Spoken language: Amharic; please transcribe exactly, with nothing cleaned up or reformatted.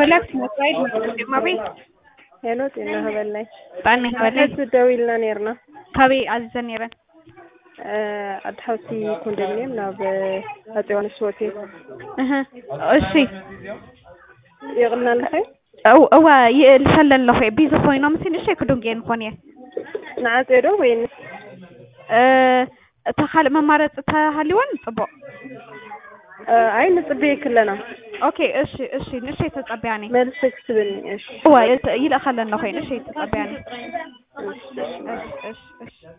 Relax መስዋዕት ማቤ ሄሎ ጤና ሀበላይ ባኔ ሀበላይ ደውልና ነርና ካቤ አዘኔረን አድሐውሲ ኮንዶሚኒየም ናብ አጽዮን ሶቴ እህ እሺ ይቅናልኸ او او يلسلل له بيزو خوينا مسين ايش يكدونجين كونيه نعطيدو وين ا تخال ممارط تهاليون صبو اي نصبي كلنا اوكي ايش ايش نشي تصبياني ملسك سبني ايش هو يلا خلنا خوين ايش تصبياني ايش ايش ايش